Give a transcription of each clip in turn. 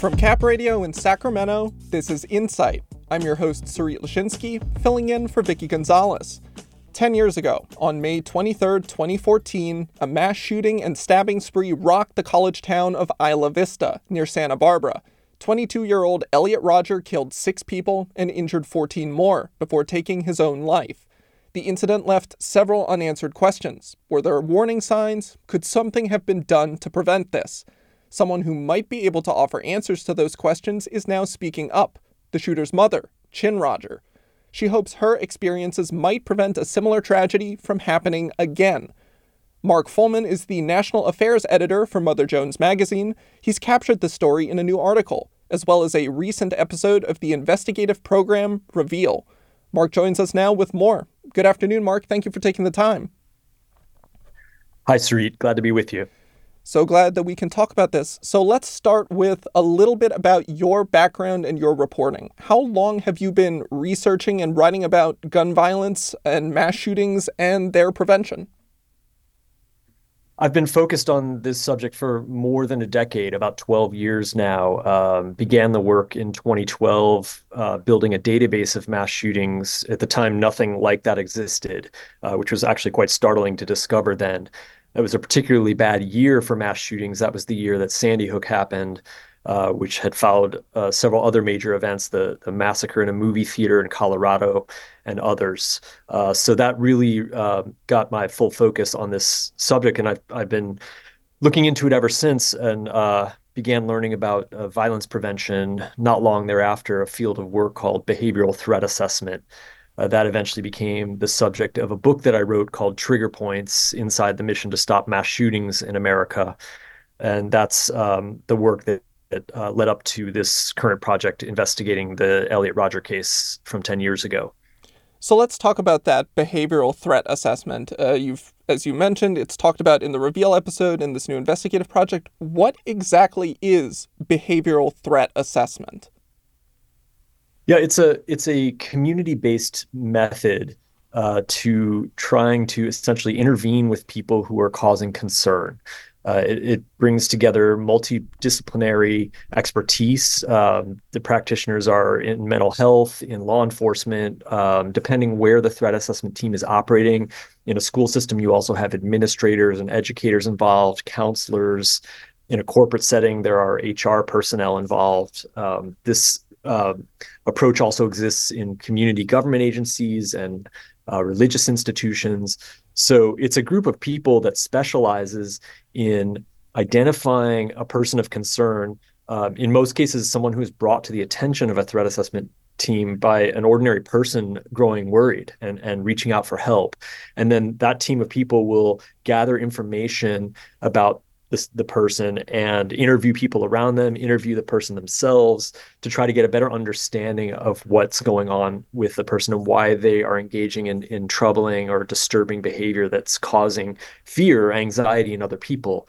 From Cap Radio in Sacramento, this is Insight. I'm your host, Sarit Lashinsky, filling in for Vicky Gonzalez. 10 years ago, on May 23, 2014, a mass shooting and stabbing spree rocked the college town of Isla Vista, near Santa Barbara. 22-year-old Elliot Rodger killed 6 people and injured 14 more before taking his own life. The incident left several unanswered questions. Were there warning signs? Could something have been done to prevent this? Someone who might be able to offer answers to those questions is now speaking up, the shooter's mother, Chin Rodger. She hopes her experiences might prevent a similar tragedy from happening again. Mark Fullman is the national affairs editor for Mother Jones magazine. He's captured the story in a new article, as well as a recent episode of the investigative program Reveal. Mark joins us now with more. Good afternoon, Mark. Thank you for taking the time. Hi, Sarit. Glad to be with you. So glad that we can talk about this. So let's start with a little bit about your background and your reporting. How long have you been researching and writing about gun violence and mass shootings and their prevention? I've been focused on this subject for more than a decade, about 12 years now. Began the work in 2012, building a database of mass shootings. At the time, nothing like that existed, which was actually quite startling to discover then. It was a particularly bad year for mass shootings. That was the year that Sandy Hook happened, which had followed several other major events, the massacre in a movie theater in Colorado and others. So that really got my full focus on this subject. And I've been looking into it ever since and began learning about violence prevention not long thereafter, a field of work called behavioral threat assessment. That eventually became the subject of a book that I wrote called Trigger Points: Inside the Mission to Stop Mass Shootings in America. And that's the work that led up to this current project investigating the Elliot Rodger case from 10 years ago. So let's talk about that behavioral threat assessment. As you mentioned, it's talked about in the Reveal episode in this new investigative project. What exactly is behavioral threat assessment? Yeah, it's a community-based method to trying to essentially intervene with people who are causing concern. It brings together multidisciplinary expertise. The practitioners are in mental health, in law enforcement, depending where the threat assessment team is operating. In a school system, you also have administrators and educators involved, counselors. In a corporate setting, there are HR personnel involved. This approach also exists in community government agencies and religious institutions. So it's a group of people that specializes in identifying a person of concern, in most cases, someone who is brought to the attention of a threat assessment team by an ordinary person growing worried and reaching out for help. And then that team of people will gather information about the person and interview people around them, interview the person themselves to try to get a better understanding of what's going on with the person and why they are engaging in troubling or disturbing behavior that's causing fear or anxiety in other people.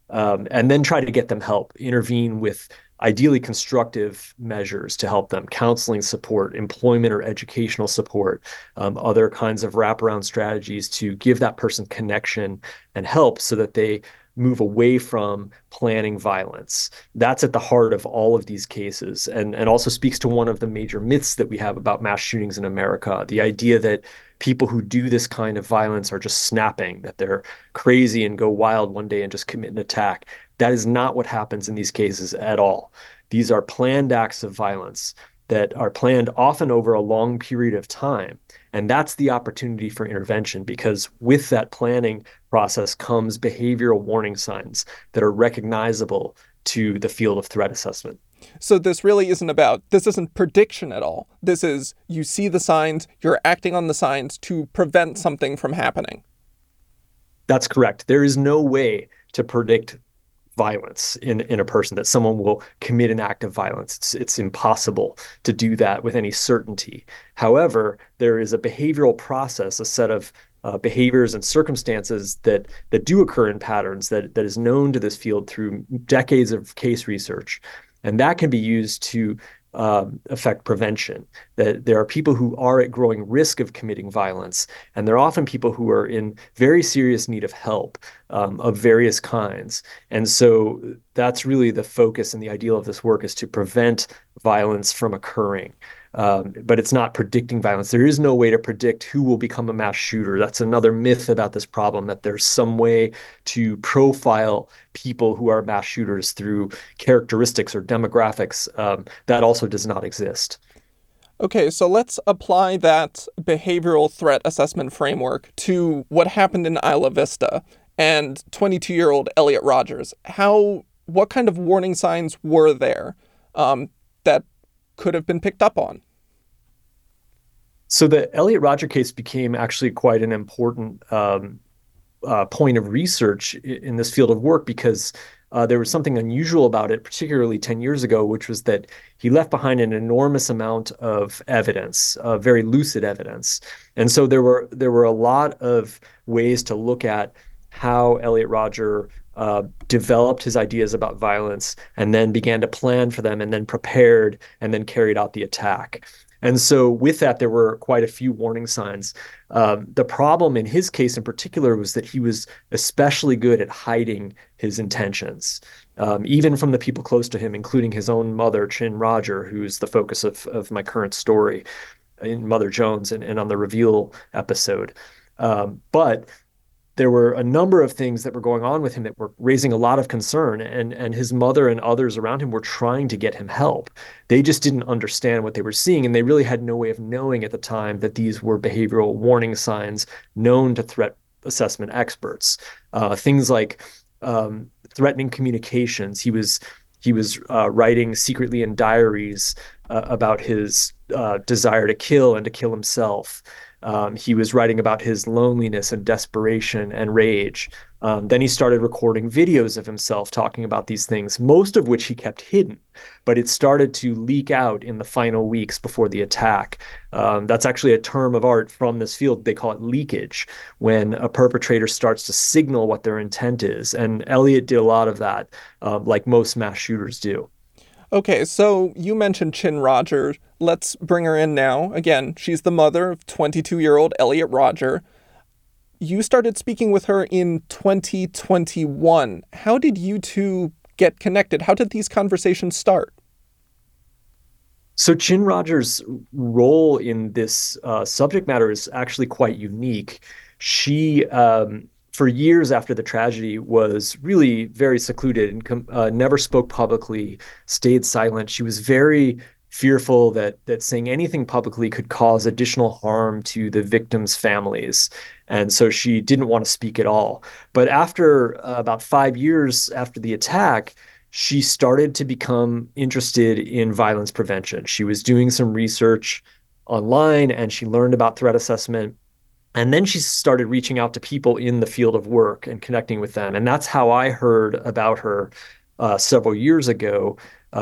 And then try to get them help, intervene with ideally constructive measures to help them, counseling support, employment or educational support, other kinds of wraparound strategies to give that person connection and help so that they move away from planning violence. That's at the heart of all of these cases, and also speaks to one of the major myths that we have about mass shootings in America, the idea that people who do this kind of violence are just snapping, that they're crazy and go wild one day and just commit an attack. That is not what happens in these cases at all. These are planned acts of violence that are planned often over a long period of time. And that's the opportunity for intervention, because with that planning process comes behavioral warning signs that are recognizable to the field of threat assessment. So this isn't prediction at all. This is, you see the signs, you're acting on the signs to prevent something from happening. That's correct. There is no way to predict violence in a person, that someone will commit an act of violence. It's impossible to do that with any certainty. However, there is a behavioral process, a set of behaviors and circumstances that do occur in patterns that is known to this field through decades of case research. And that can be used to affect prevention. That there are people who are at growing risk of committing violence, and they're often people who are in very serious need of help of various kinds. And so that's really the focus and the ideal of this work is to prevent violence from occurring. But it's not predicting violence. There is no way to predict who will become a mass shooter. That's another myth about this problem, that there's some way to profile people who are mass shooters through characteristics or demographics. That also does not exist. Okay, so let's apply that behavioral threat assessment framework to what happened in Isla Vista and 22-year-old Elliot Rogers. What kind of warning signs were there that could have been picked up on? So the Elliot Rodger case became actually quite an important point of research in this field of work because there was something unusual about it, particularly 10 years ago, which was that he left behind an enormous amount of evidence, very lucid evidence. And so there were a lot of ways to look at how Elliot Rodger developed his ideas about violence and then began to plan for them and then prepared and then carried out the attack. And so with that, there were quite a few warning signs. The problem in his case in particular was that he was especially good at hiding his intentions, even from the people close to him, including his own mother, Chin Rodger, who's the focus of my current story in Mother Jones and on the Reveal episode. But there were a number of things that were going on with him that were raising a lot of concern, and his mother and others around him were trying to get him help. They just didn't understand what they were seeing, and they really had no way of knowing at the time that these were behavioral warning signs known to threat assessment experts. Things like threatening communications. He was writing secretly in diaries about his desire to kill and to kill himself. He was writing about his loneliness and desperation and rage. Then he started recording videos of himself talking about these things, most of which he kept hidden, but it started to leak out in the final weeks before the attack. That's actually a term of art from this field. They call it leakage, when a perpetrator starts to signal what their intent is. And Elliot did a lot of that, like most mass shooters do. Okay, so you mentioned Chin Rodger. Let's bring her in now. Again, she's the mother of 22-year-old Elliot Rodger. You started speaking with her in 2021. How did you two get connected? How did these conversations start? So Chin Rodger's role in this subject matter is actually quite unique. She, for years after the tragedy, was really very secluded and never spoke publicly, stayed silent. She was very fearful that saying anything publicly could cause additional harm to the victims' families. And so she didn't want to speak at all. But after about 5 years after the attack, she started to become interested in violence prevention. She was doing some research online and she learned about threat assessment. And then she started reaching out to people in the field of work and connecting with them. And that's how I heard about her several years ago.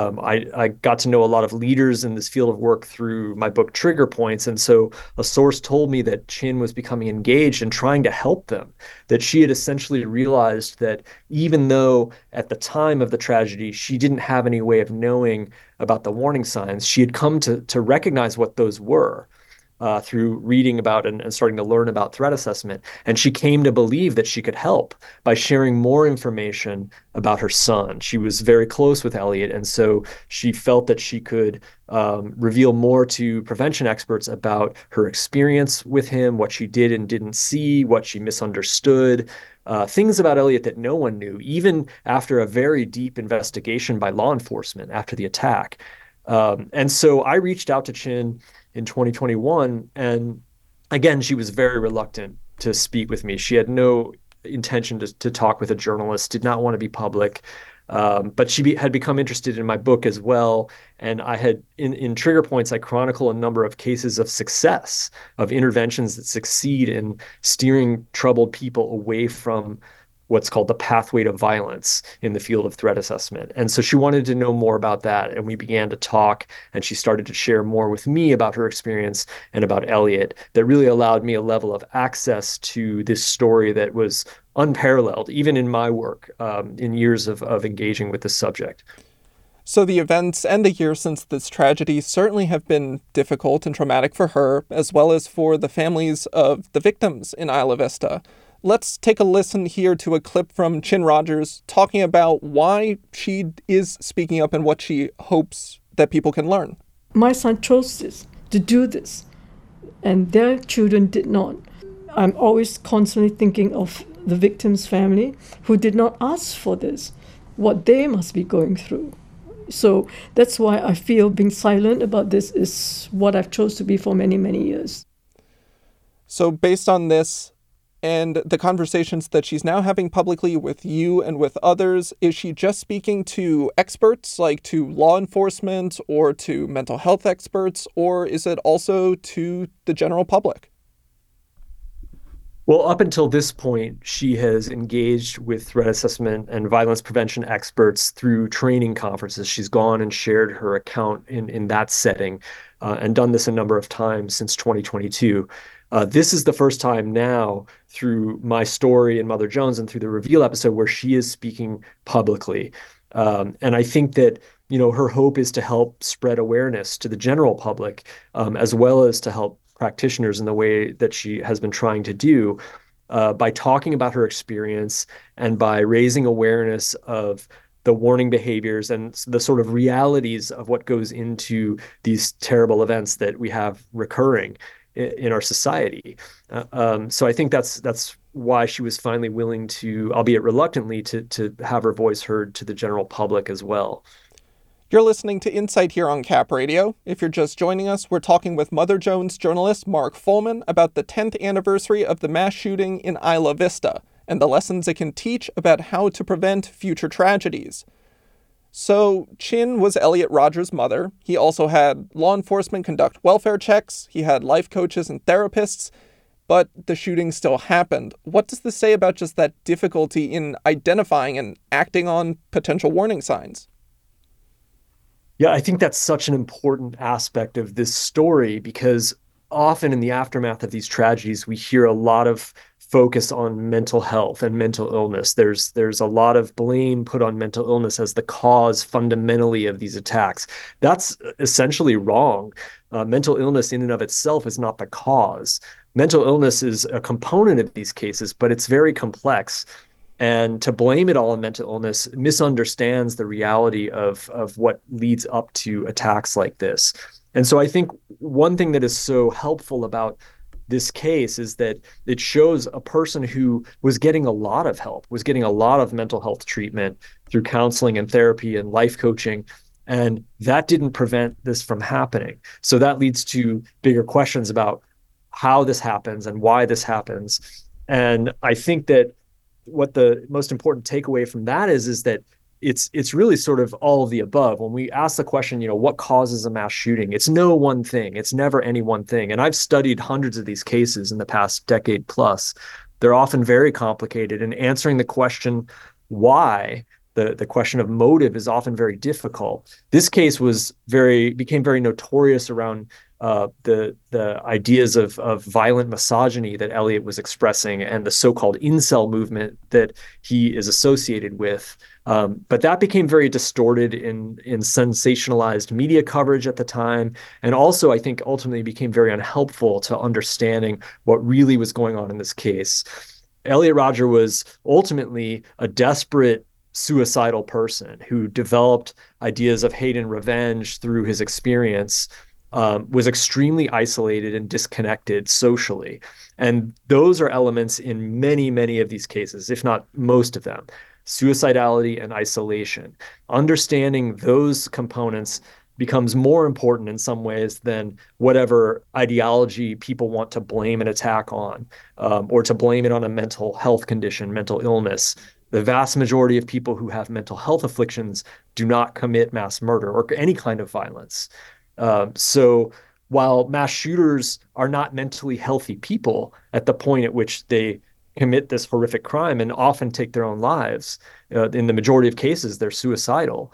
I got to know a lot of leaders in this field of work through my book Trigger Points. And so a source told me that Chin was becoming engaged and trying to help them, that she had essentially realized that even though at the time of the tragedy, she didn't have any way of knowing about the warning signs, she had come to recognize what those were. Through reading about and starting to learn about threat assessment. And she came to believe that she could help by sharing more information about her son. She was very close with Elliot, and so she felt that she could reveal more to prevention experts about her experience with him, what she did and didn't see, what she misunderstood, things about Elliot that no one knew, even after a very deep investigation by law enforcement after the attack. And so I reached out to Chin in 2021. And again, she was very reluctant to speak with me. She had no intention to talk with a journalist, did not want to be public. But she had become interested in my book as well. And I had, in Trigger Points, I chronicle a number of cases of success, of interventions that succeed in steering troubled people away from what's called the pathway to violence in the field of threat assessment. And so she wanted to know more about that. And we began to talk, and she started to share more with me about her experience and about Elliot that really allowed me a level of access to this story that was unparalleled, even in my work, in years of engaging with this subject. So the events and the years since this tragedy certainly have been difficult and traumatic for her, as well as for the families of the victims in Isla Vista. Let's take a listen here to a clip from Chin Rogers talking about why she is speaking up and what she hopes that people can learn. My son chose this, to do this, and their children did not. I'm always constantly thinking of the victim's family who did not ask for this, what they must be going through. So that's why I feel being silent about this is what I've chose to be for many, many years. So based on this and the conversations that she's now having publicly with you and with others, is she just speaking to experts, like to law enforcement or to mental health experts, or is it also to the general public? Well, up until this point, she has engaged with threat assessment and violence prevention experts through training conferences. She's gone and shared her account in that setting and done this a number of times since 2022. This is the first time now through my story and Mother Jones and through the Reveal episode where she is speaking publicly. And I think that, her hope is to help spread awareness to the general public, as well as to help practitioners in the way that she has been trying to do by talking about her experience and by raising awareness of the warning behaviors and the sort of realities of what goes into these terrible events that we have recurring in our society. So I think that's why she was finally willing to, albeit reluctantly, to have her voice heard to the general public as well. You're listening to Insight here on Cap Radio. If you're just joining us, we're talking with Mother Jones journalist Mark Fullman about the 10th anniversary of the mass shooting in Isla Vista and the lessons it can teach about how to prevent future tragedies. So, Chin was Elliot Rogers' mother. He also had law enforcement conduct welfare checks. He had life coaches and therapists. But the shooting still happened. What does this say about just that difficulty in identifying and acting on potential warning signs? Yeah, I think that's such an important aspect of this story because often in the aftermath of these tragedies, we hear a lot of focus on mental health and mental illness. There's a lot of blame put on mental illness as the cause fundamentally of these attacks. That's essentially wrong. Mental illness in and of itself is not the cause. Mental illness is a component of these cases, but it's very complex. And to blame it all on mental illness misunderstands the reality of what leads up to attacks like this. And so I think one thing that is so helpful about this case is that it shows a person who was getting a lot of help, was getting a lot of mental health treatment through counseling and therapy and life coaching. And that didn't prevent this from happening. So that leads to bigger questions about how this happens and why this happens. And I think that what the most important takeaway from that is that it's really sort of all of the above. When we ask the question, what causes a mass shooting? It's no one thing. It's never any one thing. And I've studied hundreds of these cases in the past decade plus. They're often very complicated, and answering the question why, the question of motive, is often very difficult. This case became very notorious around the ideas of violent misogyny that Elliot was expressing and the so-called incel movement that he is associated with. But that became very distorted in sensationalized media coverage at the time. And also, I think, ultimately became very unhelpful to understanding what really was going on in this case. Elliot Rodger was ultimately a desperate suicidal person who developed ideas of hate and revenge through his experience, was extremely isolated and disconnected socially. And those are elements in many, many of these cases, if not most of them: suicidality and isolation. Understanding those components becomes more important in some ways than whatever ideology people want to blame an attack on, or to blame it on a mental health condition, mental illness. The vast majority of people who have mental health afflictions do not commit mass murder or any kind of violence. So while mass shooters are not mentally healthy people at the point at which they commit this horrific crime and often take their own lives, in the majority of cases, they're suicidal.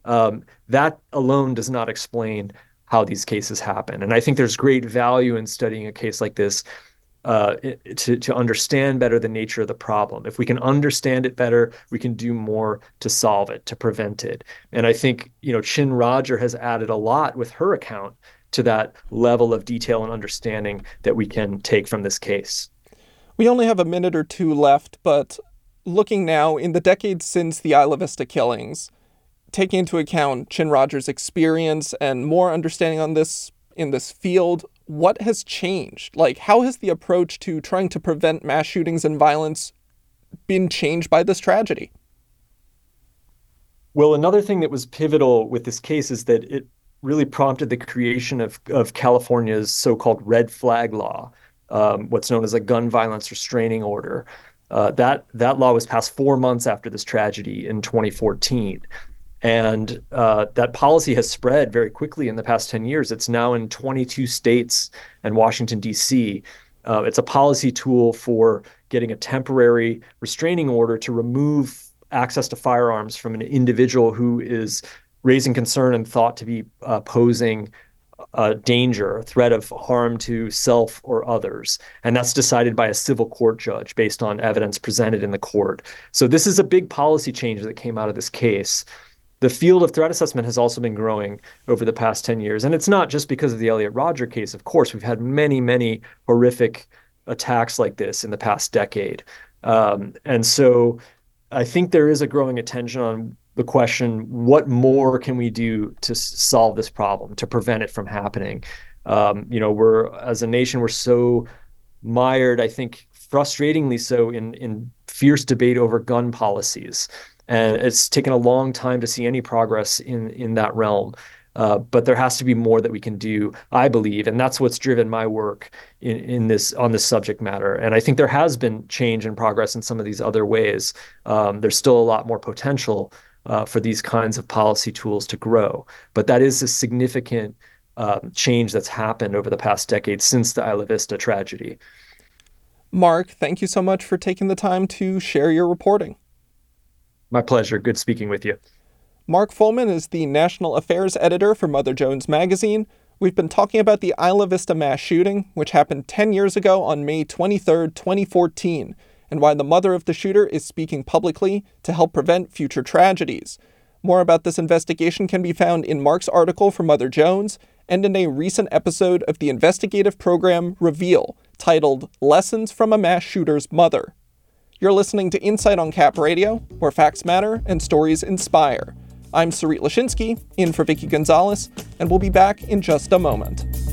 That alone does not explain how these cases happen. And I think there's great value in studying a case like this to understand better the nature of the problem. If we can understand it better, we can do more to solve it, to prevent it. And I think, Chin Roger has added a lot with her account to that level of detail and understanding that we can take from this case. We only have a minute or two left, but looking now in the decades since the Isla Vista killings, taking into account Chin Roger's experience and more understanding on this in this field, what has changed? Like, how has the approach to trying to prevent mass shootings and violence been changed by this tragedy? Well, another thing that was pivotal with this case is that it really prompted the creation of California's so-called red flag law, what's known as a gun violence restraining order. That law was passed 4 months after this tragedy in 2014. And that policy has spread very quickly in the past 10 years. It's now in 22 states and Washington, D.C. It's a policy tool for getting a temporary restraining order to remove access to firearms from an individual who is raising concern and thought to be posing danger, a threat of harm to self or others. And that's decided by a civil court judge based on evidence presented in the court. So this is a big policy change that came out of this case. The field of threat assessment has also been growing over the past 10 years. And it's not just because of the Elliot Rodger case. Of course, we've had many, many horrific attacks like this in the past decade. And so I think there is a growing attention on the question, what more can we do to solve this problem, to prevent it from happening? As a nation, we're so mired, I think, frustratingly so, in fierce debate over gun policies. And it's taken a long time to see any progress in that realm. But there has to be more that we can do, I believe. And that's what's driven my work on this subject matter. And I think there has been change and progress in some of these other ways. There's still a lot more potential for these kinds of policy tools to grow. But that is a significant change that's happened over the past decade since the Isla Vista tragedy. Mark, thank you so much for taking the time to share your reporting. My pleasure. Good speaking with you. Mark Fullman is the National Affairs Editor for Mother Jones Magazine. We've been talking about the Isla Vista mass shooting, which happened 10 years ago on May 23rd, 2014, and why the mother of the shooter is speaking publicly to help prevent future tragedies. More about this investigation can be found in Mark's article for Mother Jones and in a recent episode of the investigative program Reveal, titled Lessons from a Mass Shooter's Mother. You're listening to Insight on Cap Radio, where facts matter and stories inspire. I'm Sarit Lashinsky, in for Vicky Gonzalez, and we'll be back in just a moment.